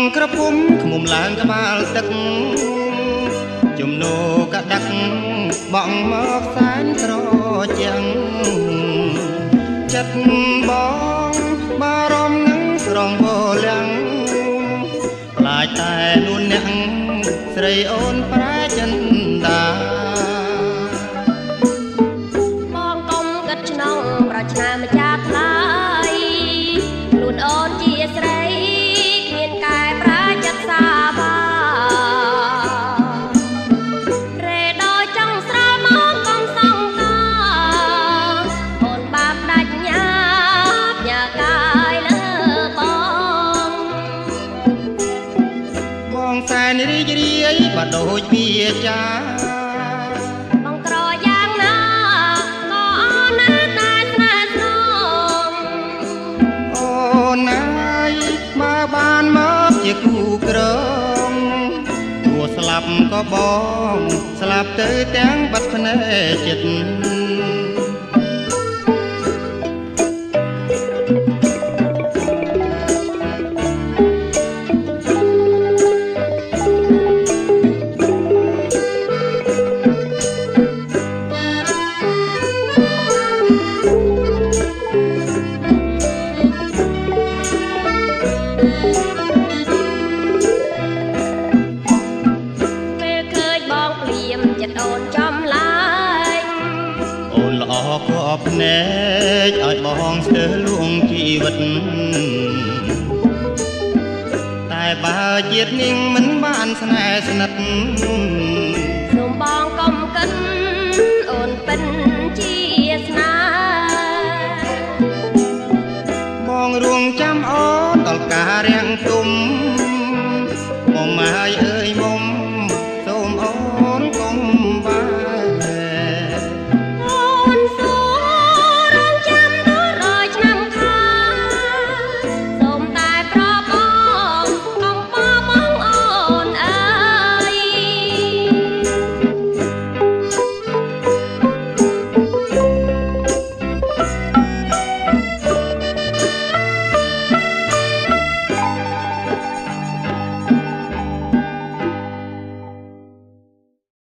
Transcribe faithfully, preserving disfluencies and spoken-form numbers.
ក្រពុំឃុំឡើងក្បាលទឹកជំនោកដឹកបងមកសែនត្រជាងចិត្តបងបារម្ភនឹងស្រងវលាំងខ្លាចតែនួនអ្នកស្រីអូនប្រែចិនដាបងកុំគិតក្នុងប្រឆ្នាម្ចាស់ថ្លៃនួនអូនជាស្រីមានកែប្រែចិត្តសាបារេដោយចង់ស្រោមកកុំសង្កអូនបាបដាច់ញ៉ាបញ៉ាកាយលើបងបងសែនរីករាយបាដូចវាចាបងក្រយ៉ាងណាក៏អូនណាតែស្នេហ៍ស្នងអូនណាយបើបានមកជាគូក្រងគួស្លាប់ក៏បងស្លាប់ទៅទាំងបាត់ភ្នែកចិត្តអូនចំឡាញ់អូនល្អគួរភ្នែកឲ្យបងស្ទើរលួងជីវិតតែបើជាតិនាងមិនបានស្នេហ៍ស្និទ្ធសូមបងកុំកិនអូនពិនជាស្នេហ៍បងរួងចាំអូនដល់ការរាំងទុំ